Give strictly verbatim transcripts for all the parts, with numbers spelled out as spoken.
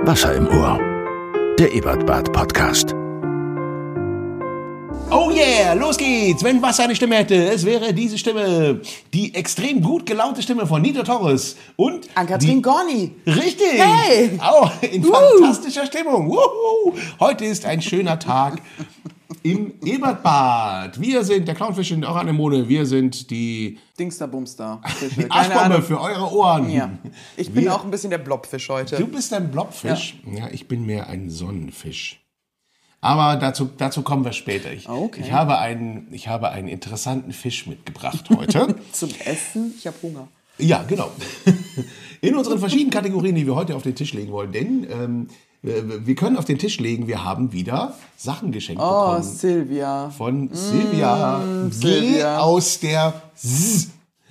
Wasser im Ohr. Der Ebertbad-Podcast. Oh yeah, los geht's. Wenn Wasser eine Stimme hätte, es wäre diese Stimme. Die extrem gut gelaunte Stimme von Nito Torres und Ann-Kathrin Gorni. Richtig. Hey. Auch in uh. fantastischer Stimmung. Wuhu. Heute ist ein schöner Tag im Ebertbad. Wir sind der Clownfisch in eurer Anemone. Wir sind die Dingster Bumster. die Arschbombe für eure Ohren. Ja. Ich bin Wir, auch ein bisschen der Blobfisch heute. Du bist ein Blobfisch? Ja. ja, ich bin mehr ein Sonnenfisch. Aber dazu, dazu kommen wir später. Ich, okay. ich, habe einen, ich habe einen interessanten Fisch mitgebracht heute. Zum Essen? Ich habe Hunger. Ja, genau. In unseren verschiedenen Kategorien, die wir heute auf den Tisch legen wollen. Denn ähm, wir können auf den Tisch legen, wir haben wieder Sachen geschenkt oh, bekommen. Oh, Silvia. Von mmh, Silvia. Silvia. Aus der Z.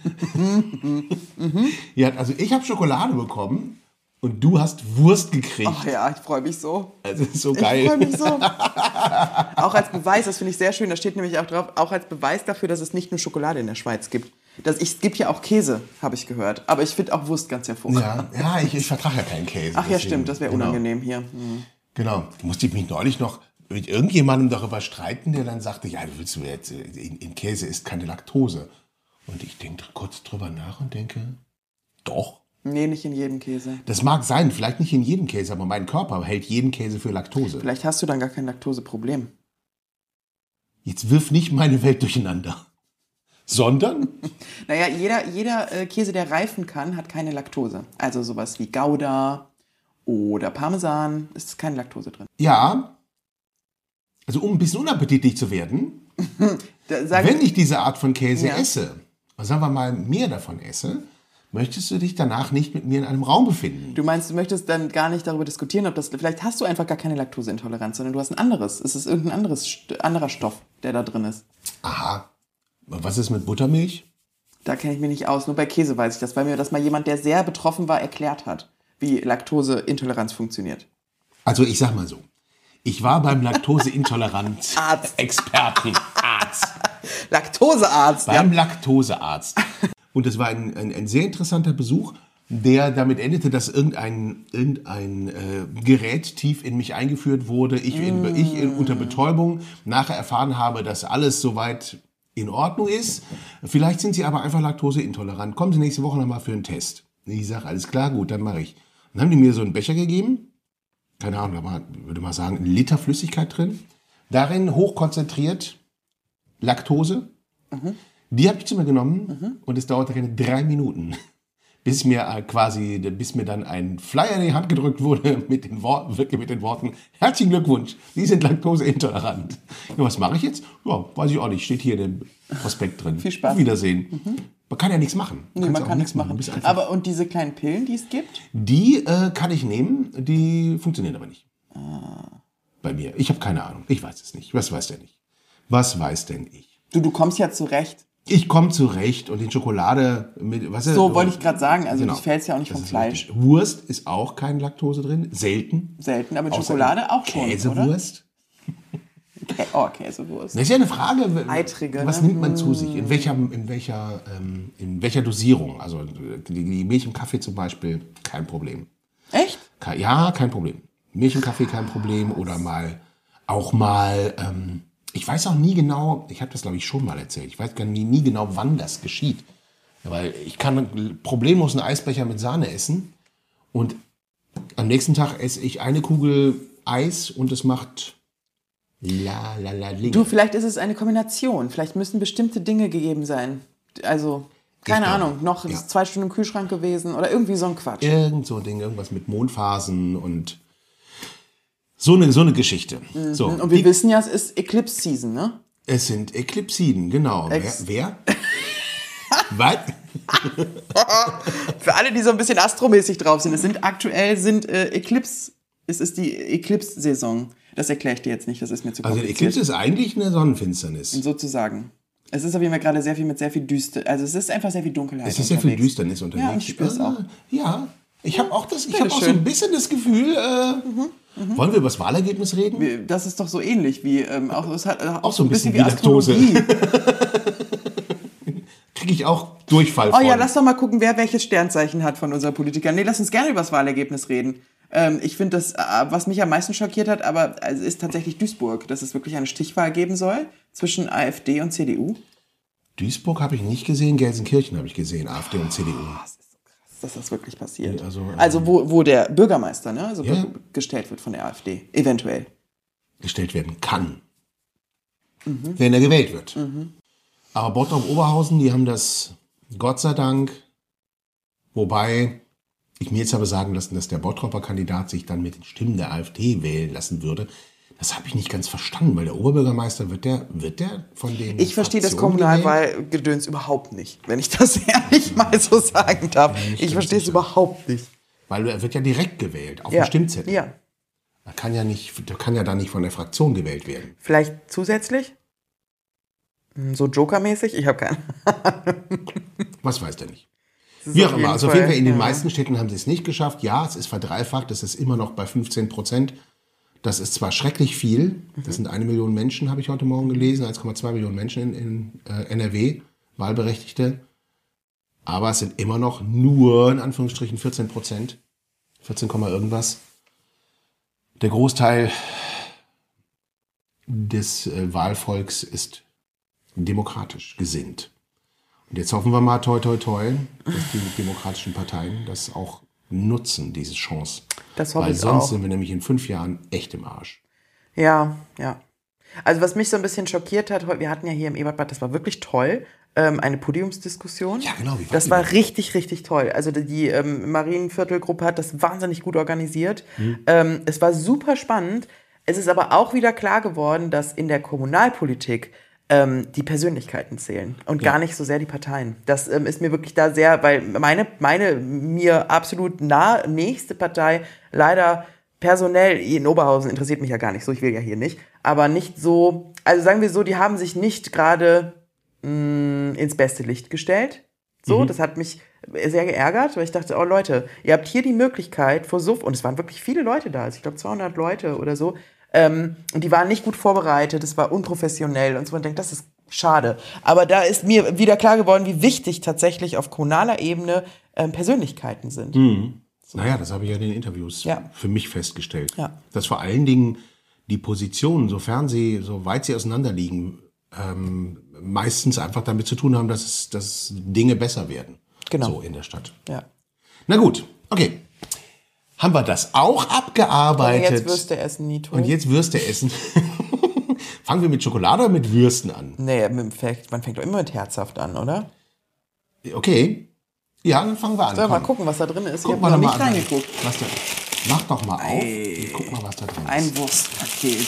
Ja, also ich habe Schokolade bekommen. Und du hast Wurst gekriegt. Ach ja, ich freue mich so. Also das ist so geil. Ich freue mich so. Auch als Beweis, das finde ich sehr schön, da steht nämlich auch drauf, auch als Beweis dafür, dass es nicht nur Schokolade in der Schweiz gibt. Das, ich, es gibt ja auch Käse, habe ich gehört. Aber ich finde auch Wurst ganz hervorragend. Ja, ja ich, ich vertrage ja keinen Käse. Ach ja, deswegen. Stimmt, das wäre genau. unangenehm hier. Mhm. Genau, ich musste mich neulich noch mit irgendjemandem darüber streiten, der dann sagte, ja, willst du jetzt, in, in Käse ist keine Laktose. Und ich denke kurz drüber nach und denke, doch. Nee, nicht in jedem Käse. Das mag sein, vielleicht nicht in jedem Käse, aber mein Körper hält jeden Käse für Laktose. Vielleicht hast du dann gar kein Laktoseproblem. Jetzt wirf nicht meine Welt durcheinander. Sondern? Naja, jeder, jeder äh, Käse, der reifen kann, hat keine Laktose. Also sowas wie Gouda oder Parmesan, ist keine Laktose drin. Ja, also um ein bisschen unappetitlich zu werden, da, wenn ich diese Art von Käse ja. esse, sagen wir mal mehr davon esse, möchtest du dich danach nicht mit mir in einem Raum befinden. Du meinst, du möchtest dann gar nicht darüber diskutieren, ob das, vielleicht hast du einfach gar keine Laktoseintoleranz, sondern du hast ein anderes. Es ist irgendein anderes, anderer Stoff, der da drin ist. Aha. Was ist mit Buttermilch? Da kenne ich mich nicht aus. Nur bei Käse weiß ich das, weil mir das mal jemand, der sehr betroffen war, erklärt hat, wie Laktoseintoleranz funktioniert. Also ich sag mal so, ich war beim Laktoseintoleranz-Experten. Arzt. Laktosearzt. Beim ja. Laktosearzt. Und es war ein, ein, ein sehr interessanter Besuch, der damit endete, dass irgendein, irgendein äh, Gerät tief in mich eingeführt wurde. Ich, in, mm. ich in, unter Betäubung nachher erfahren habe, dass alles soweit in Ordnung ist. Vielleicht sind Sie aber einfach laktoseintolerant. Kommen Sie nächste Woche nochmal für einen Test. Ich sage, alles klar, gut, dann mache ich. Dann haben die mir so einen Becher gegeben. Keine Ahnung, da war, würde mal sagen, ein Liter Flüssigkeit drin. Darin hochkonzentriert Laktose. Mhm. Die habe ich zu mir genommen mhm. und es dauerte keine drei Minuten, bis mir äh, quasi, bis mir dann ein Flyer in die Hand gedrückt wurde mit den Worten, wirklich mit den Worten: Herzlichen Glückwunsch, Sie sind laktoseintolerant. Ja, was mache ich jetzt? Ja, weiß ich auch nicht. Steht hier in dem Prospekt drin. Viel Spaß. Auf Wiedersehen. Mhm. Man kann ja nichts machen. Nee, man kann nichts machen. machen. Aber und diese kleinen Pillen, die es gibt? Die äh, kann ich nehmen. Die funktionieren aber nicht. Ah. Bei mir. Ich habe keine Ahnung. Ich weiß es nicht. Was weiß der nicht? Was weiß denn ich? Du, du kommst ja zurecht. Ich komme zurecht und in Schokolade mit was So wollte ich gerade sagen, also genau. das fällt ja auch nicht das vom Fleisch. Richtig. Wurst ist auch keine Laktose drin, selten. Selten, aber in Schokolade auch schon, Käsewurst. Kä- oh, Käsewurst. Das ist ja eine Frage, Eitrige, was ne? nimmt man zu sich? In welcher, in welcher, ähm, in welcher Dosierung? Also die, die Milch im Kaffee zum Beispiel, kein Problem. Echt? Ja, kein Problem. Milch im Kaffee, kein Problem. Oder mal, auch mal... Ähm, Ich weiß auch nie genau, ich habe das glaube ich schon mal erzählt, ich weiß gar nie, nie genau, wann das geschieht. Weil ich kann problemlos einen Eisbecher mit Sahne essen und am nächsten Tag esse ich eine Kugel Eis und es macht la la la ling. Du, vielleicht ist es eine Kombination, vielleicht müssen bestimmte Dinge gegeben sein. Also, keine glaube, Ahnung, noch ja. ist zwei Stunden im Kühlschrank gewesen oder irgendwie so ein Quatsch. Irgend so ein Ding, irgendwas mit Mondphasen und So eine, so eine Geschichte. Mhm. So, und wir die, wissen ja, es ist Eclipse Season, ne? Es sind Eklipsiden, genau. Ex- wer? wer? Was? Für alle, die so ein bisschen astromäßig drauf sind, es sind aktuell sind äh, Eclipse, es ist die Eclipse-Saison. Das erkläre ich dir jetzt nicht, das ist mir zu Also kompliziert. Eclipse ist eigentlich eine Sonnenfinsternis. Sozusagen. Es ist auf jeden Fall gerade sehr viel mit sehr viel Düster, also es ist einfach sehr viel Dunkelheit. Es ist sehr viel Düsternis unterwegs. Ja, und ich spüre es auch. Ja, ich habe auch, das, ich Bitte hab auch so schön. ein bisschen das Gefühl, äh, mhm. Mhm. wollen wir über das Wahlergebnis reden? Wie- Das ist doch so ähnlich wie, ähm, auch, es hat, äh, auch, Auch so ein bisschen wie Astrologie. Kriege ich auch Durchfall Oh von. ja, lass doch mal gucken, wer welches Sternzeichen hat von unseren Politikern. Nee, lass uns gerne über das Wahlergebnis reden. Ähm, ich finde das, äh, was mich am meisten schockiert hat, aber es ist tatsächlich Duisburg, dass es wirklich eine Stichwahl geben soll zwischen AfD und C D U. Duisburg habe ich nicht gesehen, Gelsenkirchen habe ich gesehen, AfD und C D U. Das ist so krass, dass das wirklich passiert. Also, ähm, also wo, wo der Bürgermeister ne, also ja. gestellt wird von der AfD, eventuell. Gestellt werden kann, mhm. wenn er gewählt wird. Mhm. Aber Bottrop-Oberhausen, die haben das Gott sei Dank, wobei ich mir jetzt habe sagen lassen, dass der Bottroper Kandidat sich dann mit den Stimmen der AfD wählen lassen würde. Das habe ich nicht ganz verstanden, weil der Oberbürgermeister, wird der, wird der von den Ich verstehe das Kommunalwahlgedöns überhaupt nicht, wenn ich das ehrlich mal so sagen darf. Ja, ich verstehe es überhaupt nicht. Weil er wird ja direkt gewählt, auf ja. dem Stimmzettel. Ja. Er kann ja nicht, der kann ja dann nicht von der Fraktion gewählt werden. Vielleicht zusätzlich? So Joker-mäßig? Ich habe keine Ahnung. Was weiß der nicht. Wie auch immer, also auf jeden Fall in den ja. meisten Städten haben sie es nicht geschafft. Ja, es ist verdreifacht, es ist immer noch bei fünfzehn Prozent. Das ist zwar schrecklich viel, das sind eine Million Menschen, habe ich heute Morgen gelesen, eins Komma zwei Millionen Menschen in, in äh, N R W, Wahlberechtigte. Aber es sind immer noch nur, in Anführungsstrichen, vierzehn Prozent. vierzehn, irgendwas. Der Großteil des äh, Wahlvolks ist demokratisch gesinnt. Und jetzt hoffen wir mal, toi, toi, toi, dass die demokratischen Parteien das auch nutzen, diese Chance. Das hoffe Weil ich sonst auch. sind wir nämlich in fünf Jahren echt im Arsch. Ja, ja. Also was mich so ein bisschen schockiert hat, wir hatten ja hier im Ebertbad, das war wirklich toll, ähm, eine Podiumsdiskussion. Ja, genau. Wie war das die war denn? richtig, richtig toll. Also die, die ähm, Marienviertelgruppe hat das wahnsinnig gut organisiert. Mhm. Ähm, es war super spannend. Es ist aber auch wieder klar geworden, dass in der Kommunalpolitik ähm, die Persönlichkeiten zählen und ja. gar nicht so sehr die Parteien. Das ähm, ist mir wirklich da sehr, weil meine, meine mir absolut nah nächste Partei leider personell, in Oberhausen interessiert mich ja gar nicht so, ich will ja hier nicht, aber nicht so, also sagen wir so, die haben sich nicht gerade mh, ins beste Licht gestellt. So, mhm. das hat mich sehr geärgert, weil ich dachte, oh Leute, ihr habt hier die Möglichkeit vor so, und es waren wirklich viele Leute da, also ich glaube zweihundert Leute oder so, ähm, und die waren nicht gut vorbereitet, es war unprofessionell und so, man denkt, das ist schade. Aber da ist mir wieder klar geworden, wie wichtig tatsächlich auf kommunaler Ebene ähm, Persönlichkeiten sind. Mhm. So. Naja, das habe ich ja in den Interviews ja. für mich festgestellt. Ja. Dass vor allen Dingen die Positionen, sofern sie, so weit sie auseinander liegen, ähm, meistens einfach damit zu tun haben, dass, es, dass Dinge besser werden. Genau. So in der Stadt. Ja. Na gut, okay. Haben wir das auch abgearbeitet? Und jetzt Würste essen, Nito. Und jetzt Würste essen. Fangen wir mit Schokolade oder mit Würsten an? Nee, man fängt doch immer mit herzhaft an, oder? Okay. Ja, dann fangen wir an. Soll mal gucken, was da drin ist. Guck ich mal habe noch nicht reingeguckt. Was da, mach doch mal auf und guck mal, was da drin ist. Ein Wurstpaket.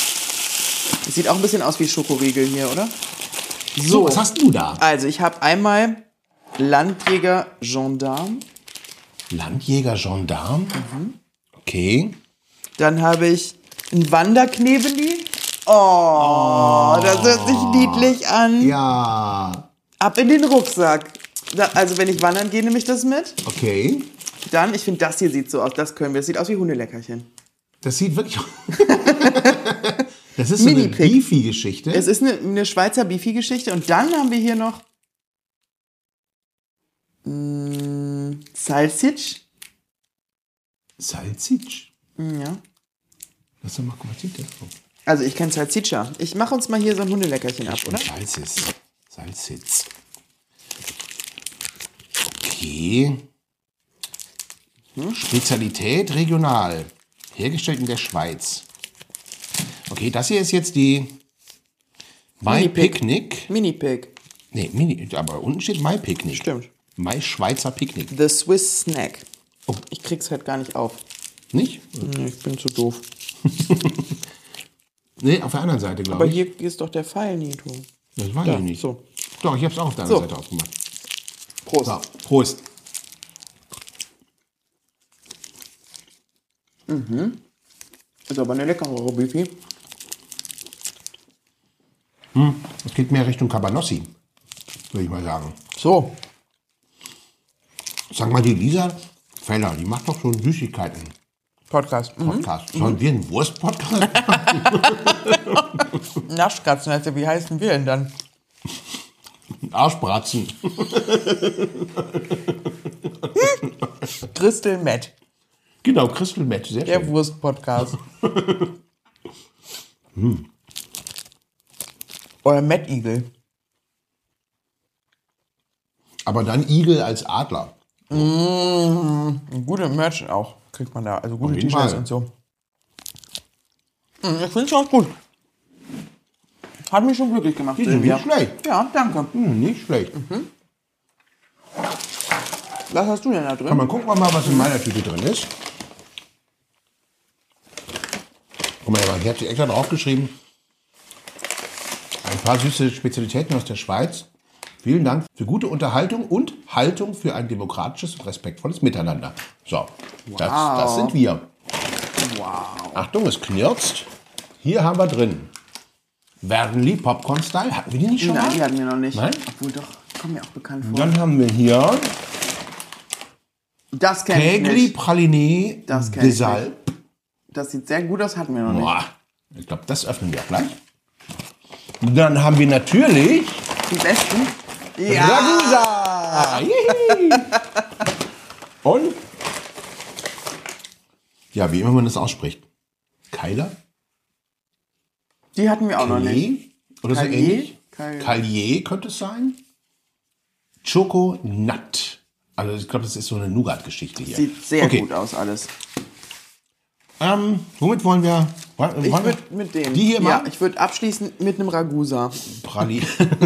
Das sieht auch ein bisschen aus wie Schokoriegel hier, oder? So, so was hast du da? Also, ich habe einmal Landjäger Gendarme. Landjäger Gendarme? Mhm. Okay. Dann habe ich ein Wanderknebeli. Oh, oh, das hört sich niedlich an. Ja. Ab in den Rucksack. Also wenn ich wandern gehe, nehme ich das mit. Okay. Dann, ich finde, das hier sieht so aus, das können wir. Das sieht aus wie Hundeleckerchen. Das sieht wirklich... Das ist so eine Beefy-Geschichte. Es ist eine, eine Schweizer Beefy-Geschichte. Und dann haben wir hier noch mh, Salsic. Salsic? Ja. Lass doch mal gucken, was sieht der von? Also ich kenne Salsiccia. Ich mache uns mal hier so ein Hundeleckerchen ab, oder? Salsis. Salsitz. Okay. Hm? Spezialität regional. Hergestellt in der Schweiz. Okay, das hier ist jetzt die My Picnic. Mini Pick. Nee, Mini, aber unten steht My Picnic. Stimmt. My Schweizer Picknick. The Swiss Snack. Oh. Ich krieg's halt gar nicht auf. Nicht? Nee, ich bin zu doof. Nee, auf der anderen Seite, glaube ich. Aber hier ist doch der Pfeil, Nito. Das war ja ja nicht. So. Doch, ich habe es auch auf der anderen so. Seite aufgemacht. Prost. So, Prost. Mhm. Ist aber eine leckere Beefy. Hm, das geht mehr Richtung Cabanossi, würde ich mal sagen. So. Sag mal, die Lisa Feller, die macht doch so einen Süßigkeiten. Podcast. Podcast. Mhm. Sollen wir einen Wurst-Podcast? Naschkatzen, also wie heißen wir denn dann? Arschbratzen. Crystal Met. Genau, Crystal Meth, sehr Der schön. Wurst-Podcast. hm. Oder Mad Eagle. Aber dann Igel als Adler. Mmh, gute Merch auch kriegt man da. Also gute jeden T-Shirts Fall. und so. Mmh, ich finde es auch gut. Hat mich schon glücklich gemacht. Die sind Silvia. nicht schlecht. Ja, danke. Hm, nicht schlecht. Was hast du denn da drin? Kann man gucken wir mal, was in meiner Tüte drin ist. Guck mal, hier hat sie extra draufgeschrieben. Ein paar süße Spezialitäten aus der Schweiz. Vielen Dank für gute Unterhaltung und Haltung für ein demokratisches und respektvolles Miteinander. So, das, das sind wir. Wow. Achtung, es knirzt. Hier haben wir drin Wernli Popcorn Style. Hatten wir die nicht schon Nein, mal? die hatten wir noch nicht. Nein? Obwohl doch, kommt mir auch bekannt vor. Dann haben wir hier Das kenne ich Kegli nicht. Praliné Das kenn de ich Salp. Das sieht sehr gut aus, hatten wir noch nicht. Boah, ich glaube, das öffnen wir auch gleich. Dann haben wir natürlich Die besten? Ragusa. Jihi. Und ja, wie immer man das ausspricht. Keiler? Die hatten wir auch noch nicht. Callier? Oder so Callier? ähnlich? Callier. Callier könnte es sein. Choco Nut. Also ich glaube, das ist so eine Nougat-Geschichte hier. Sieht sehr okay. gut aus alles. Ähm, womit wollen wir? Wollen Ich wir würde mit dem. Die hier Ja, mal? ich würde abschließen mit einem Ragusa. Prali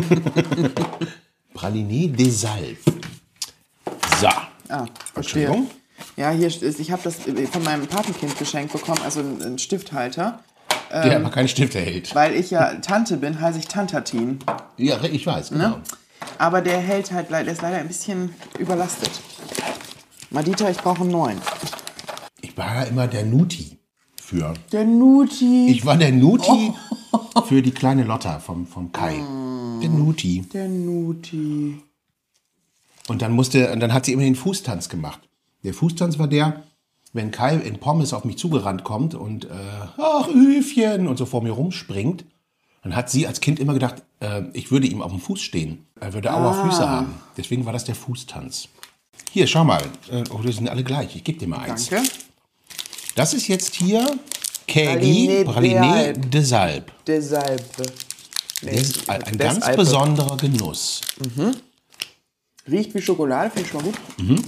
Praliné de Salp. So. Ah, verstehe. Entschuldigung. Ja, hier ist, ich habe das von meinem Patenkind geschenkt bekommen, also einen Stifthalter. Der aber keinen Stift erhält. Weil ich ja Tante bin, heiße ich Tantatin. Ja, ich weiß, genau. Aber der hält halt, der ist leider ein bisschen überlastet. Madita, ich brauche einen neuen. Ich war ja immer der Nuti für. Der Nuti. Ich war der Nuti für die kleine Lotta vom, vom Kai. Der Nuti. Der Nuti. Und dann musste, und dann hat sie immer den Fußtanz gemacht. Der Fußtanz war der, wenn Kai in Pommes auf mich zugerannt kommt und äh, ach, Üfchen und so vor mir rumspringt, dann hat sie als Kind immer gedacht, äh, ich würde ihm auf dem Fuß stehen. Er würde aua Ah. Füße haben. Deswegen war das der Fußtanz. Hier, schau mal. Äh, oh, die sind alle gleich. Ich gebe dir mal eins. Danke. Das ist jetzt hier Kegli Praliné Praliné de de Salp. Deshalb. Das ist ein, ein ganz Deshalb. besonderer Genuss. Riecht wie Schokolade, finde ich schon mal gut.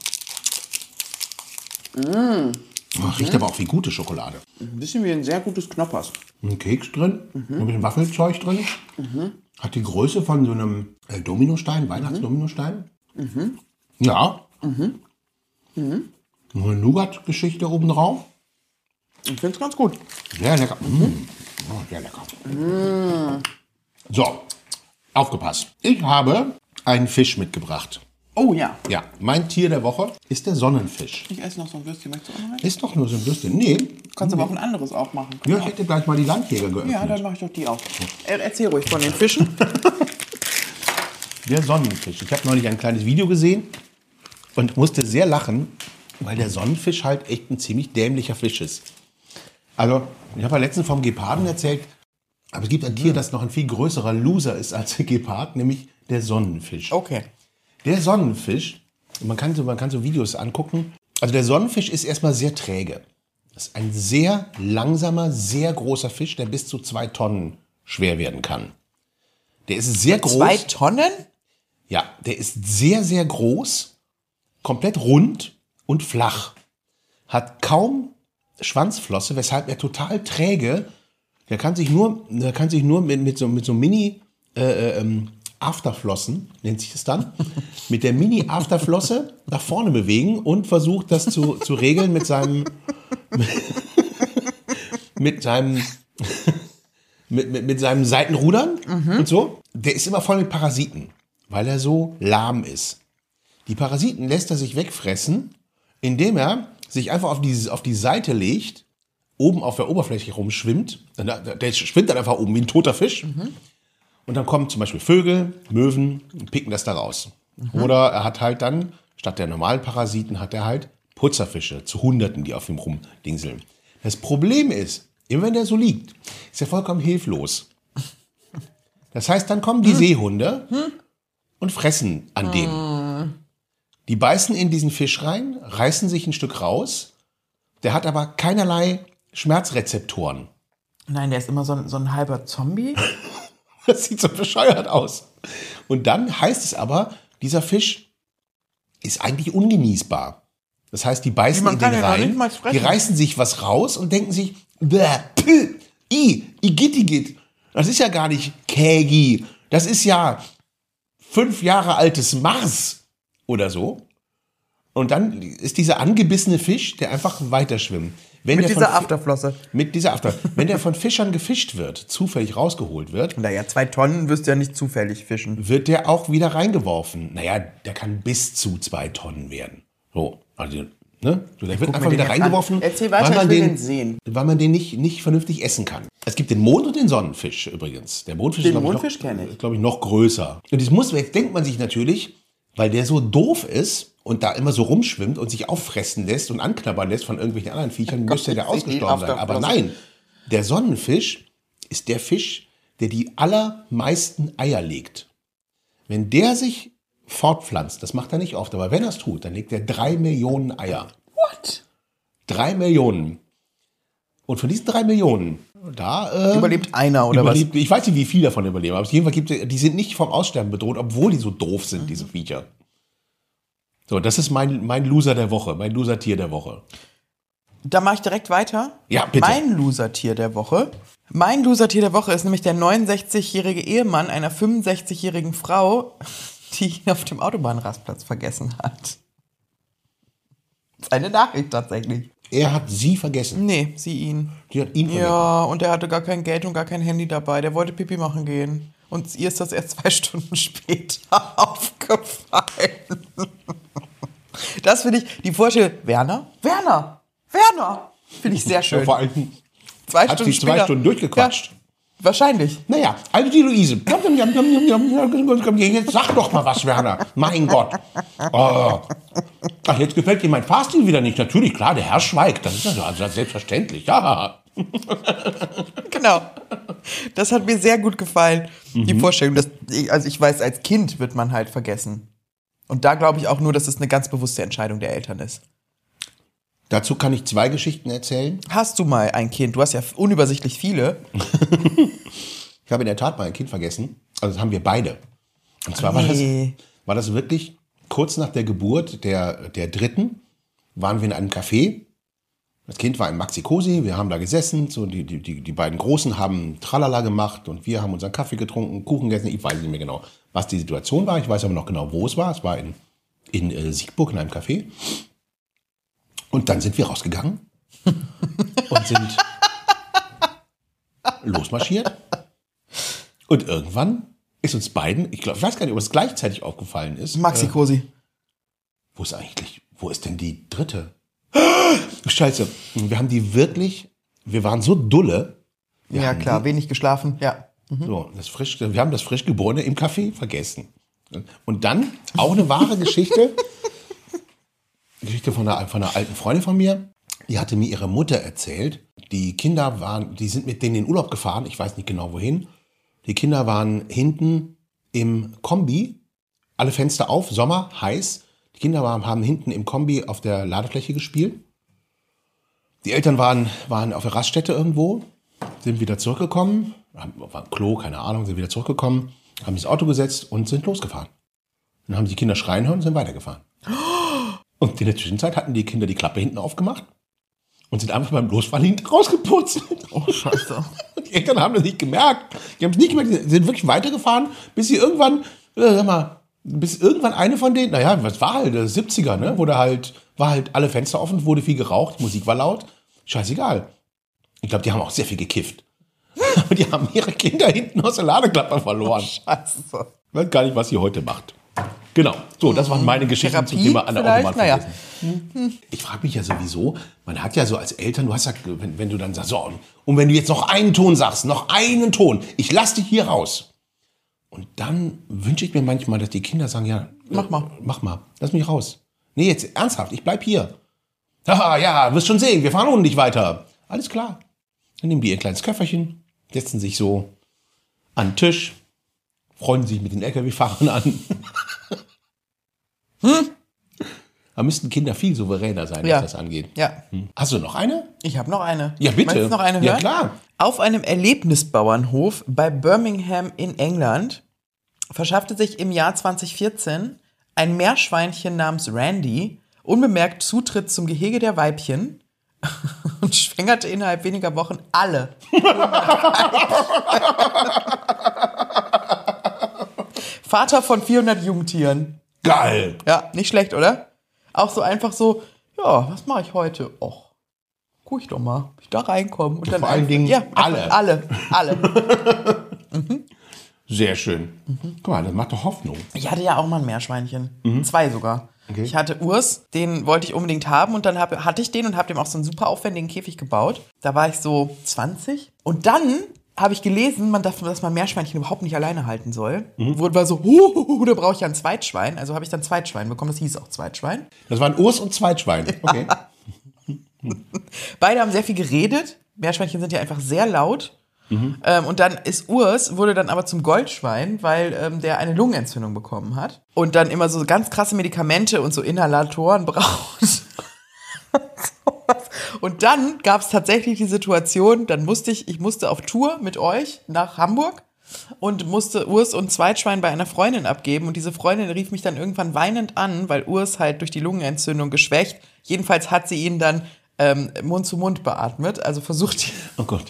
Oh, riecht aber auch wie gute Schokolade. Ein bisschen wie ein sehr gutes Knoppers. Ein Keks drin, ein bisschen Waffelzeug drin. Hat die Größe von so einem äh, Dominostein, Weihnachtsdominostein. Ja. Eine Nougat-Geschichte obendrauf. Ich finde es ganz gut. Sehr lecker. Mm. Oh, sehr lecker. So, aufgepasst. Ich habe einen Fisch mitgebracht. Oh ja. Ja, mein Tier der Woche ist der Sonnenfisch. Ich esse noch so ein Würstchen. Möchtest du auch noch eins? Ist doch nur so ein Würstchen. Nee. Du kannst aber auch ein anderes auch machen. Ja, ich hätte gleich mal die Landjäger geöffnet. Ja, dann mache ich doch die auch. Er, erzähl ruhig von den Fischen. Der Sonnenfisch. Ich habe neulich ein kleines Video gesehen und musste sehr lachen, weil der Sonnenfisch halt echt ein ziemlich dämlicher Fisch ist. Also, ich habe ja letztens vom Geparden erzählt, aber es gibt ein Tier, das noch ein viel größerer Loser ist als der Gepard, nämlich der Sonnenfisch. Okay. Der Sonnenfisch, man kann, so, man kann so Videos angucken, also der Sonnenfisch ist erstmal sehr träge. Das ist ein sehr langsamer, sehr großer Fisch, der bis zu zwei Tonnen schwer werden kann. Der ist sehr groß. Zwei Tonnen? Ja, der ist sehr, sehr groß, komplett rund und flach. Hat kaum Schwanzflosse, weshalb er total träge. Der kann sich nur, der kann sich nur mit, mit so, mit so Mini äh, ähm, Afterflossen, nennt sich das dann, mit der Mini-Afterflosse nach vorne bewegen und versucht das zu, zu regeln mit seinem mit seinem mit, mit, mit seinem Seitenrudern und so. Der ist immer voll mit Parasiten, weil er so lahm ist. Die Parasiten lässt er sich wegfressen, indem er sich einfach auf die, auf die Seite legt, oben auf der Oberfläche rumschwimmt. Der schwimmt dann einfach oben wie ein toter Fisch. Mhm. Und dann kommen zum Beispiel Vögel, Möwen und picken das da raus. Mhm. Oder er hat halt dann, statt der normalen Parasiten, hat er halt Putzerfische zu Hunderten, die auf ihm rumdingseln. Das Problem ist, immer wenn der so liegt, ist er vollkommen hilflos. Das heißt, dann kommen die hm. Seehunde hm. und fressen an dem. Die beißen in diesen Fisch rein, reißen sich ein Stück raus Der hat aber keinerlei Schmerzrezeptoren. Nein, der ist immer so ein, so ein halber Zombie. Das sieht so bescheuert aus. Und dann heißt es aber, dieser Fisch ist eigentlich ungenießbar. Das heißt, die beißen Man in kann den den noch rein, nicht mal fressen. die reißen sich was raus und denken sich, bäh, pü, i, igittigit. Das ist ja gar nicht Kägi. Das ist ja fünf Jahre altes Mars oder so. Und dann ist dieser angebissene Fisch, der einfach weiterschwimmt. Wenn Mit der dieser von, Afterflosse. Mit dieser After. Wenn der von Fischern gefischt wird, zufällig rausgeholt wird, Naja, zwei Tonnen wirst du ja nicht zufällig fischen. wird der auch wieder reingeworfen. Naja, der kann bis zu zwei Tonnen werden. So, also, ne? So, der wird guck einfach mir den wieder jetzt reingeworfen, an. Erzähl weiter, weil man ich will den, den sehen. weil man den nicht, nicht vernünftig essen kann. Es gibt den Mond- und den Sonnenfisch übrigens. Der Mondfisch Den ist, glaube Mondfisch ich, kenn noch, ich. glaub ich, noch größer. Und das muss, jetzt denkt man sich natürlich, weil der so doof ist und da immer so rumschwimmt und sich auffressen lässt und anknabbern lässt von irgendwelchen anderen Viechern, müsste der Gott, ich ausgestorben sehe sein. die Aber Afterflosse. nein, der Sonnenfisch ist der Fisch, der die allermeisten Eier legt. Wenn der sich fortpflanzt, das macht er nicht oft, aber wenn er es tut, dann legt er drei Millionen Eier. What? Drei Millionen. Und von diesen drei Millionen, da äh, Überlebt einer oder überlebt, ich weiß nicht, wie viele davon überleben, aber auf jeden Fall gibt es, die sind nicht vom Aussterben bedroht, obwohl die so doof sind, Mhm. diese Viecher. So, das ist mein, mein Loser der Woche, mein Loser-Tier der Woche. Da mache ich direkt weiter. Ja, bitte. Mein Loser-Tier der Woche. Mein Loser-Tier der Woche ist nämlich der neunundsechzigjährige Ehemann einer fünfundsechzigjährigen Frau, die ihn auf dem Autobahnrastplatz vergessen hat. Das ist eine Nachricht tatsächlich. Er hat sie vergessen. Nee, sie ihn. Die hat ihn vergessen. Ja, und er hatte gar kein Geld und gar kein Handy dabei. Der wollte Pipi machen gehen. Und ihr ist das erst zwei Stunden später aufgefallen. Das finde ich, die Vorstellung, Werner? Werner! Werner! Finde ich sehr Ja, schön. vor allem Zwei hat Stunden sie zwei später. Stunden durchgequatscht. Ja, wahrscheinlich. Naja, also die Luise. Jetzt sag doch mal was, Werner. Mein Gott. Oh. Ach, jetzt gefällt dir mein Fahrstil wieder nicht. Natürlich, klar, der Herr schweigt. Das ist ja also selbstverständlich. Ja. Genau. Das hat mir sehr gut gefallen. Die Mhm. Vorstellung, dass, also ich weiß, als Kind wird man halt vergessen. Und da glaube ich auch nur, dass es eine ganz bewusste Entscheidung der Eltern ist. Dazu kann ich zwei Geschichten erzählen. Hast du mal ein Kind? Du hast ja unübersichtlich viele. Ich habe in der Tat mal ein Kind vergessen. Also das haben wir beide. Und zwar war das, Nee. war das wirklich kurz nach der Geburt der, der Dritten, waren wir in einem Café. Das Kind war im Maxi-Cosi, wir haben da gesessen, so die, die, die, die beiden Großen haben Tralala gemacht und wir haben unseren Kaffee getrunken, Kuchen gegessen. Ich weiß nicht mehr genau, was die Situation war. Ich weiß aber noch genau, wo es war. Es war in, in äh, Siegburg in einem Café. Und dann sind wir rausgegangen und sind losmarschiert. Und irgendwann ist uns beiden, ich, glaub, ich weiß gar nicht, ob es gleichzeitig aufgefallen ist. Maxi-Cosi. Äh, wo ist eigentlich, wo ist denn die dritte? Scheiße, wir haben die wirklich, wir waren so dulle. Wir Ja, haben klar, die, wenig geschlafen. Ja. so, das frisch, wir haben das Frischgeborene im Café vergessen. Und dann, auch eine wahre Geschichte, Geschichte von einer, von einer alten Freundin von mir, die hatte mir ihre Mutter erzählt. Die Kinder waren, die sind mit denen in den Urlaub gefahren, ich weiß nicht genau wohin. Die Kinder waren hinten im Kombi, alle Fenster auf, Sommer, heiß. Die Kinder waren, haben hinten im Kombi auf der Ladefläche gespielt. Die Eltern waren, waren auf der Raststätte irgendwo, sind wieder zurückgekommen, war ein Klo, keine Ahnung, sind wieder zurückgekommen, haben sich ins Auto gesetzt und sind losgefahren. Dann haben die Kinder schreien hören und sind weitergefahren. Und in der Zwischenzeit hatten die Kinder die Klappe hinten aufgemacht und sind einfach beim Losfahren hinten rausgeputzt. Oh, scheiße. Die Eltern haben das nicht gemerkt. Die haben es nicht gemerkt, die sind wirklich weitergefahren, bis sie irgendwann, äh, sag mal, bis irgendwann eine von denen, naja, was war halt, der siebziger, ne, wurde halt, war halt alle Fenster offen, wurde viel geraucht, die Musik war laut, scheißegal. Ich glaube, die haben auch sehr viel gekifft. Aber die haben ihre Kinder hinten aus der Ladeklappe verloren. Scheiße. Ich weiß gar nicht, was sie heute macht. Genau, so, das waren meine Geschichten Therapie zum Thema an der vielleicht? Autobahn Naja. vergessen. Ich frage mich ja sowieso, man hat ja so als Eltern, du hast ja, wenn, wenn du dann sagst, so, und wenn du jetzt noch einen Ton sagst, noch einen Ton, ich lass dich hier raus. Und dann wünsche ich mir manchmal, dass die Kinder sagen, ja, Mach mal. äh, mach mal, lass mich raus. Nee, jetzt ernsthaft, ich bleib hier. Haha, ja, wirst schon sehen, wir fahren ohne dich weiter. Alles klar. Dann nehmen die ihr kleines Köfferchen, setzen sich so an den Tisch, freuen sich mit den L K W-Fahrern an. Hm? Da müssten Kinder viel souveräner sein, Ja. was das angeht. Ja. Hm. Hast du noch eine? Ich habe noch eine. Ja, bitte. Möchtest du noch eine hören? Ja, klar. Auf einem Erlebnisbauernhof bei Birmingham in England verschaffte sich im Jahr zwanzig vierzehn ein Meerschweinchen namens Randy unbemerkt Zutritt zum Gehege der Weibchen und schwängerte innerhalb weniger Wochen alle. Vater von vierhundert Jungtieren. Geil. Ja, nicht schlecht, oder? Auch so einfach so, ja, was mache ich heute? Och, guck ich doch mal, ob ich da reinkomme. Und dann vor allen einfach- Dingen ja, alle. Alle, alle. Sehr schön. Guck mal, das macht doch Hoffnung. Ich hatte ja auch mal ein Meerschweinchen. Zwei sogar. Okay. Ich hatte Urs, den wollte ich unbedingt haben und dann hab, hatte ich den und habe dem auch so einen super aufwendigen Käfig gebaut. Da war ich so zwanzig. Und dann habe ich gelesen, man darf, dass man Meerschweinchen überhaupt nicht alleine halten soll. Mhm. Wurde war so, huh, da brauche ich ja ein Zweitschwein. Also habe ich dann Zweitschwein bekommen. Das hieß auch Zweitschwein. Das waren Urs und Zweitschwein. Okay. Beide haben sehr viel geredet. Meerschweinchen sind ja einfach sehr laut. Mhm. Ähm, und dann ist Urs, wurde dann aber zum Goldschwein, weil ähm, der eine Lungenentzündung bekommen hat. Und dann immer so ganz krasse Medikamente und so Inhalatoren braucht. Und dann gab es tatsächlich die Situation, dann musste ich, ich musste auf Tour mit euch nach Hamburg und musste Urs und Zweitschwein bei einer Freundin abgeben. Und diese Freundin rief mich dann irgendwann weinend an, weil Urs halt durch die Lungenentzündung geschwächt. Jedenfalls hat sie ihn dann ähm, Mund zu Mund beatmet, also versucht. Oh Gott.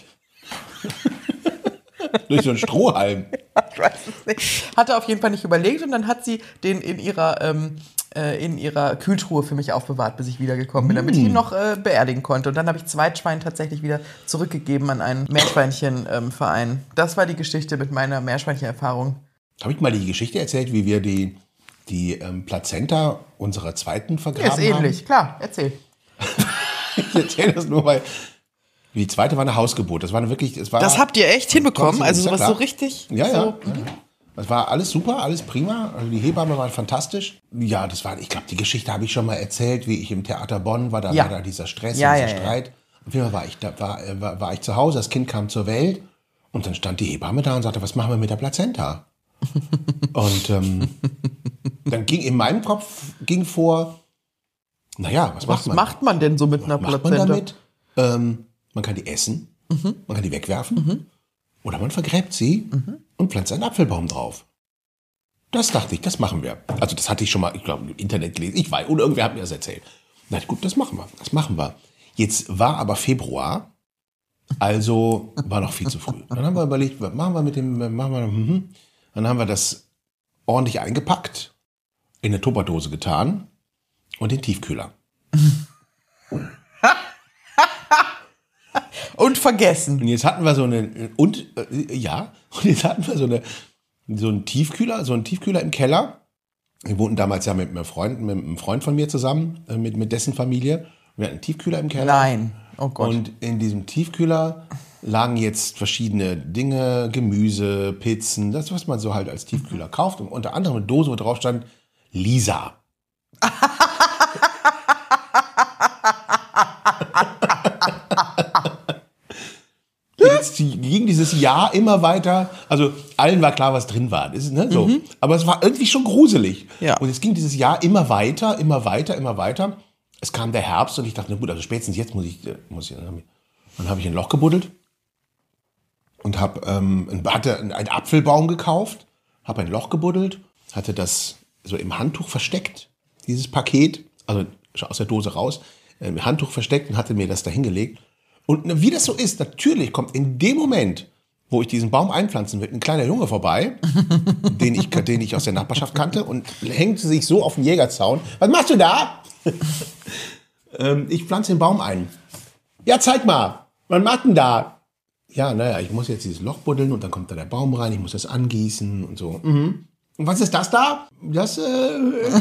Durch so einen Strohhalm. Ich weiß es nicht. Hatte auf jeden Fall nicht überlegt und dann hat sie den in ihrer, ähm, äh, in ihrer Kühltruhe für mich aufbewahrt, bis ich wiedergekommen bin, damit ich ihn noch äh, beerdigen konnte. Und dann habe ich Zweitschwein tatsächlich wieder zurückgegeben an einen Meerschweinchenverein. Ähm, das war die Geschichte mit meiner Meerschweinchen-Erfahrung. Habe ich mal die Geschichte erzählt, wie wir die, die ähm, Plazenta unserer zweiten vergraben Ja, ist ähnlich. haben? Klar, erzähl. Ich erzähle das nur, weil die zweite war eine Hausgeburt. Das war eine wirklich, es war. Das habt ihr echt hinbekommen? Also sowas ja, so richtig? Ja, ja. So, ja, ja. Das war alles super, alles prima. Also die Hebammen waren fantastisch. Ja, das war, ich glaube, die Geschichte habe ich schon mal erzählt, wie ich im Theater Bonn war. Da Ja. war da dieser Stress, Ja, und dieser ja, ja. Streit. Auf jeden Fall war ich, da, war, äh, war, war ich zu Hause, das Kind kam zur Welt und dann stand die Hebamme da und sagte, was machen wir mit der Plazenta? Und ähm, dann ging in meinem Kopf ging vor, naja, was, Was macht man? macht man denn so mit einer macht man Plazenta? damit? Ähm, man kann die essen, Mhm. man kann die wegwerfen oder man vergräbt sie Mhm. und pflanzt einen Apfelbaum drauf. Das dachte ich, das machen wir. Also das hatte ich schon mal, ich glaube, im Internet gelesen. Ich weiß, oder irgendwer hat mir das erzählt. Na gut, das machen wir, das machen wir. Jetzt war aber Februar, also war noch viel zu früh. Dann haben wir überlegt, was machen wir mit dem, machen wir, mhm. Dann haben wir das ordentlich eingepackt, in eine Tupperdose getan und den Tiefkühler. Und vergessen. Und jetzt hatten wir so eine, und, äh, ja, und jetzt hatten wir so eine, so einen Tiefkühler, so einen Tiefkühler im Keller. Wir wohnten damals ja mit einem Freund, mit einem Freund von mir zusammen, äh, mit, mit dessen Familie. Wir hatten einen Tiefkühler im Keller. Nein. Oh Gott. Und in diesem Tiefkühler lagen jetzt verschiedene Dinge, Gemüse, Pizzen, das, was man so halt als Tiefkühler kauft. Und unter anderem eine Dose, wo drauf stand, Lisa. Jetzt ging dieses Jahr immer weiter, also allen war klar, was drin war. Das ist, ne, so. Mhm. Aber es war irgendwie schon gruselig. Ja. Und es ging dieses Jahr immer weiter, immer weiter, immer weiter. Es kam der Herbst und ich dachte, na gut, also spätestens jetzt muss ich, muss ich dann habe ich ein Loch gebuddelt und habe ähm, hatte einen Apfelbaum gekauft, habe ein Loch gebuddelt, hatte das so im Handtuch versteckt, dieses Paket, also aus der Dose raus, im Handtuch versteckt und hatte mir das da hingelegt. Und wie das so ist, natürlich kommt in dem Moment, wo ich diesen Baum einpflanzen will, ein kleiner Junge vorbei, den ich, den ich aus der Nachbarschaft kannte und hängt sich so auf den Jägerzaun. Was machst du da? ähm, ich pflanze den Baum ein. Ja, zeig mal. Was macht denn da? Ja, naja, ich muss jetzt dieses Loch buddeln und dann kommt da der Baum rein, ich muss das angießen und so. Mhm. Und was ist das da? Das, äh, äh,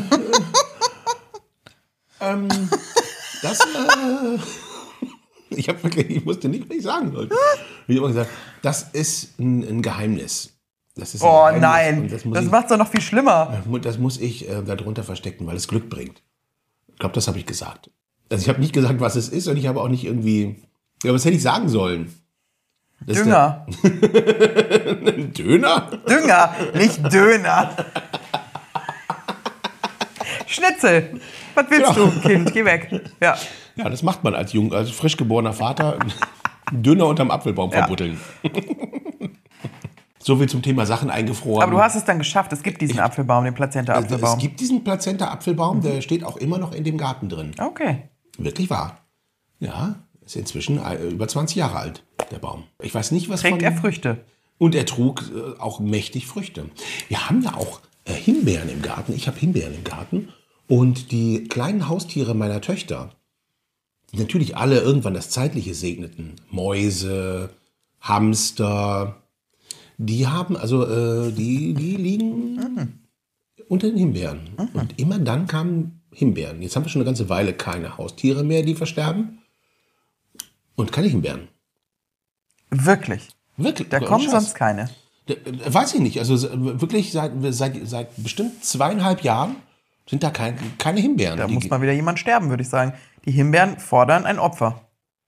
ähm, das, äh, ich habe wirklich, ich wusste nicht, was ich sagen sollte. Ich habe gesagt, das ist ein, ein Geheimnis. Das ist ein Oh Geheimnis. nein, Und das, muss das ich, macht es doch noch viel schlimmer. das muss ich äh, darunter verstecken, weil es Glück bringt. Ich glaube, das habe ich gesagt. Also ich habe nicht gesagt, was es ist und ich habe auch nicht irgendwie, ja, was hätte ich sagen sollen? Das Dünger. Ein Döner? Dünger, nicht Döner. Schnitzel. Was willst Ja. du, Kind? Geh weg. Ja. Ja, das macht man als jung, als frisch geborener Vater. Dünner unterm Apfelbaum Ja. verbuddeln. So viel zum Thema Sachen eingefroren. Aber du hast es dann geschafft. Es gibt diesen Apfelbaum, den Es Plazenta-Apfelbaum. gibt diesen Plazenta-Apfelbaum, der steht auch immer noch in dem Garten drin. Okay. Wirklich wahr. Ja, ist inzwischen äh, über zwanzig Jahre alt, der Baum. Ich weiß nicht, was Trägt von... er Früchte? Und er trug äh, auch mächtig Früchte. Wir haben ja auch äh, Himbeeren im Garten. Ich habe Himbeeren im Garten. Und die kleinen Haustiere meiner Töchter, die natürlich alle irgendwann das Zeitliche segneten, Mäuse, Hamster, die haben, also äh, die, die liegen mhm. unter den Himbeeren. Mhm. Und immer dann kamen Himbeeren. Jetzt haben wir schon eine ganze Weile keine Haustiere mehr, die versterben. Und keine Himbeeren. Wirklich? Wirklich? Da kommen Scheiß. sonst keine. Weiß ich nicht. Also wirklich seit, seit, seit bestimmt zweieinhalb Jahren sind da kein, keine Himbeeren. Da Die- muss mal wieder jemand sterben, würde ich sagen. Die Himbeeren fordern ein Opfer.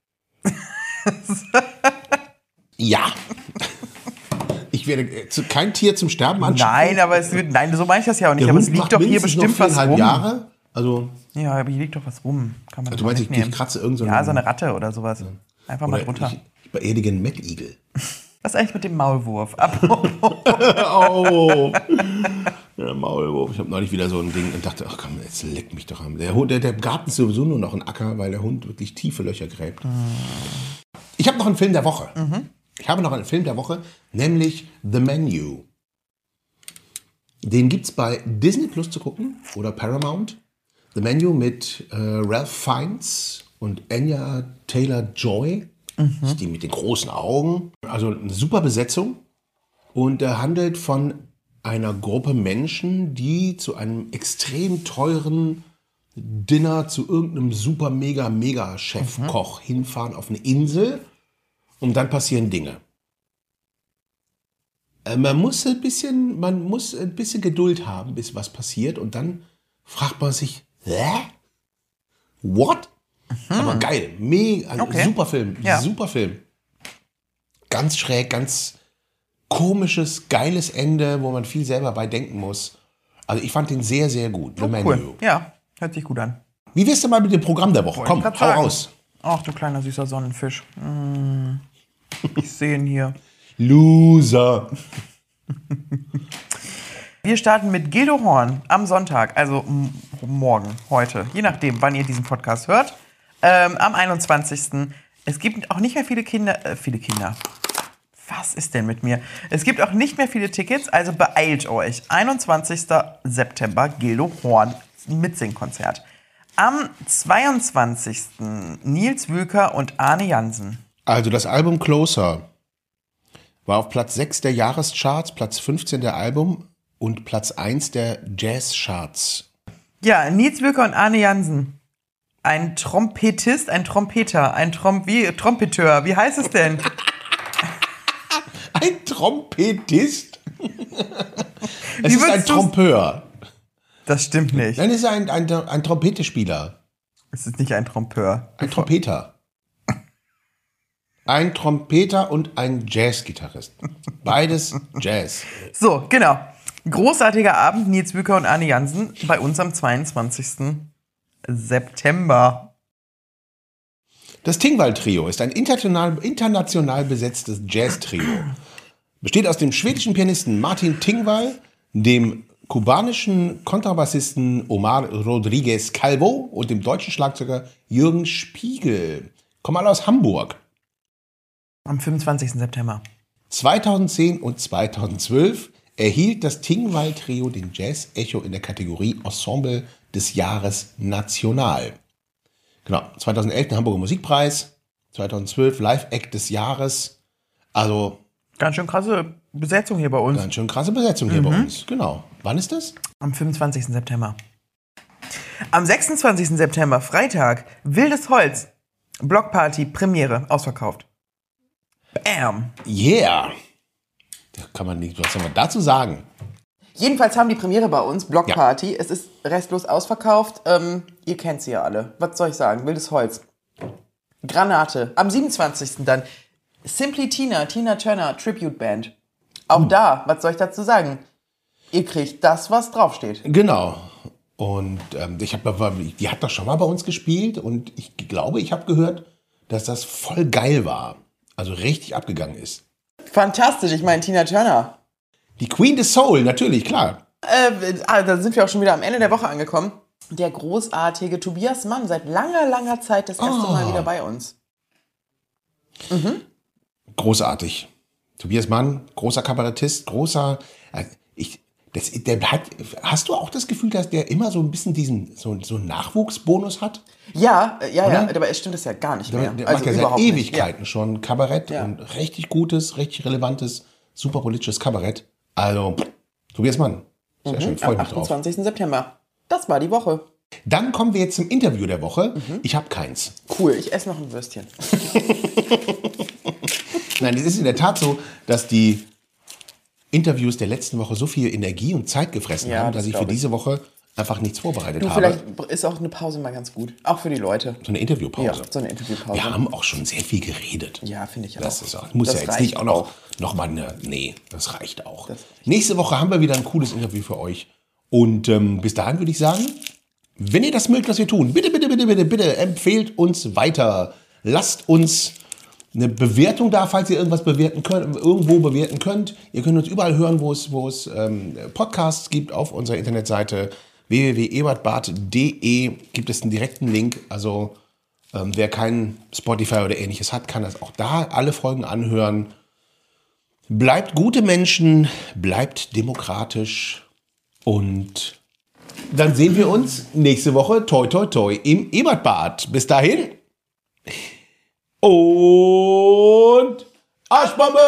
Ja. Ich werde äh, zu- kein Tier zum Sterben anschaffen. Nein, aber es wird, nein, so meine ich das ja auch nicht. Der Aber Hund es liegt macht doch hier mindestens noch bestimmt was viereinhalb rum. Jahre. Also, Ja, aber hier liegt doch was rum. Kann man du doch meinst, ich, wegnehmen. ich kratze irgend so Ja, einen- so eine Ratte oder sowas. Einfach mal oder drunter. Ich, ich beerdige einen Mettigel. Was ist eigentlich mit dem Maulwurf? Ab Oh, der Maulwurf. Ich habe neulich wieder so ein Ding und dachte, ach komm, jetzt leck mich doch am. Der, Hund, der, der Garten ist sowieso nur noch ein Acker, weil der Hund wirklich tiefe Löcher gräbt. Ich habe noch einen Film der Woche. Ich habe noch einen Film der Woche, nämlich The Menu. Den gibt es bei Disney Plus zu gucken oder Paramount. The Menu mit äh, Ralph Fiennes und Anya Taylor-Joy. Das ist die mit den großen Augen. Also eine super Besetzung. Und er handelt von einer Gruppe Menschen, die zu einem extrem teuren Dinner zu irgendeinem super mega mega Chefkoch hinfahren auf eine Insel. Und dann passieren Dinge. Äh, Man muss ein bisschen, man muss ein bisschen Geduld haben, bis was passiert. Und dann fragt man sich, hä? What? Aber geil, mega, also Okay. super Film, Ja. super Film. Ganz schräg, ganz komisches, geiles Ende, wo man viel selber bei denken muss. Also ich fand den sehr, sehr gut. The Menu. cool. Ja, hört sich gut an. Wie wär's denn mal mit dem Programm der Woche? Wollte Komm, ich hau grad sagen. raus. Ach, du kleiner süßer Sonnenfisch. Mm. Ich sehe ihn hier. Loser. Wir starten mit Gildo Horn am Sonntag, also m- morgen, heute, je nachdem, wann ihr diesen Podcast hört, ähm, am einundzwanzigsten Es gibt auch nicht mehr viele Kinder, äh, viele Kinder. Was ist denn mit mir? Es gibt auch nicht mehr viele Tickets, also beeilt euch. einundzwanzigsten September, Gildo Horn, Mitsingkonzert. Am zweiundzwanzigsten Nils Wülker und Arne Jansen. Also das Album Closer war auf Platz sechs der Jahrescharts, Platz fünfzehn der Album und Platz eins der Jazzcharts. Ja, Nils Wülker und Arne Jansen. Ein Trompetist, ein Trompeter, ein Trom wie, Trompeteur. Wie heißt es denn? Ein Trompetist? Es Wie ist ein würdest du's- Trompeur. Das stimmt nicht. Nein, es ist ein, ein, ein Trompetespieler. Es ist nicht ein Trompeur. Ein Trompeter. Ein Trompeter und ein Jazzgitarrist. Beides Jazz. So, genau. Großartiger Abend, Nils Wülker und Arne Jansen bei uns am zweiundzwanzigsten September. Das Tingwall-Trio ist ein international, international besetztes Jazz-Trio. Besteht aus dem schwedischen Pianisten Martin Tingwall, dem kubanischen Kontrabassisten Omar Rodriguez Calvo und dem deutschen Schlagzeuger Jürgen Spiegel. Kommen alle aus Hamburg. Am fünfundzwanzigsten September. zweitausendzehn und zweitausendzwölf erhielt das Tingwall-Trio den Jazz-Echo in der Kategorie Ensemble des Jahres National. Genau, zweitausendelf den Hamburger Musikpreis, zweitausendzwölf Live-Act des Jahres. Also Ganz schön krasse Besetzung hier bei uns. ganz schön krasse Besetzung hier bei uns. Genau. Wann ist das? Am fünfundzwanzigsten September. Am sechsundzwanzigsten September, Freitag, Wildes Holz. Blockparty, Premiere, ausverkauft. Bam. Yeah. Da kann man nicht, was soll man dazu sagen? Jedenfalls haben die Premiere bei uns, Blockparty. Es ist restlos ausverkauft. Ähm, ihr kennt sie ja alle. Was soll ich sagen? Wildes Holz. Granate. Am siebenundzwanzigsten dann Simply Tina, Tina Turner, Tribute Band. Auch da, was soll ich dazu sagen? Ihr kriegt das, was draufsteht. Genau. Und ähm, ich habe, die hat doch schon mal bei uns gespielt und ich glaube, ich habe gehört, dass das voll geil war. Also richtig abgegangen ist. Fantastisch, ich meine Tina Turner. Die Queen des Soul, natürlich, klar. Äh, ah, da sind wir auch schon wieder am Ende der Woche angekommen. Der großartige Tobias Mann, seit langer, langer Zeit das erste Oh. Mal wieder bei uns. Mhm. Großartig. Tobias Mann, großer Kabarettist, großer. Äh, ich, das, der hat, hast du auch das Gefühl, dass der immer so ein bisschen diesen so, so einen Nachwuchsbonus hat? Ja, äh, ja, Oder? ja, aber es stimmt das ja gar nicht Der, mehr. der also macht ja seit überhaupt nicht. Ewigkeiten schon Kabarett Ja. und richtig gutes, richtig relevantes, super politisches Kabarett. Also, Tobias Mann. Sehr Ja. schön, Mhm, freue am mich drauf. achtundzwanzigsten September. Das war die Woche. Dann kommen wir jetzt zum Interview der Woche. Mhm. Ich habe keins. Cool, ich esse noch ein Würstchen. Nein, es ist in der Tat so, dass die Interviews der letzten Woche so viel Energie und Zeit gefressen Ja, haben, das dass ich für glaub ich. diese Woche einfach nichts vorbereitet Du, habe. vielleicht ist auch eine Pause mal ganz gut. Auch für die Leute. So eine Interviewpause. Ja, so eine Interviewpause. Wir haben auch schon sehr viel geredet. Ja, finde ich auch. Das ist auch, muss Das ja jetzt reicht nicht auch noch, auch. noch mal eine, nee, das reicht auch. Das reicht. Nächste Woche haben wir wieder ein cooles Interview für euch. Und ähm, bis dahin würde ich sagen, wenn ihr das mögt, was wir tun, bitte, bitte, bitte, bitte, bitte empfehlt uns weiter. Lasst uns eine Bewertung da, falls ihr irgendwas bewerten könnt, irgendwo bewerten könnt. Ihr könnt uns überall hören, wo es, wo es ähm, Podcasts gibt auf unserer Internetseite w w w punkt ebertbart punkt de gibt es einen direkten Link. Also ähm, wer kein Spotify oder ähnliches hat, kann das auch da alle Folgen anhören. Bleibt gute Menschen, bleibt demokratisch und dann sehen wir uns nächste Woche, toi toi toi, im Ebertbad. Bis dahin und Arschbombe!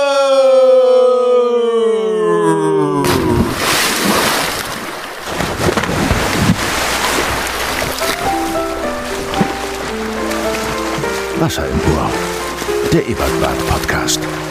Wasser im Ohr. Der Ebertbad Podcast.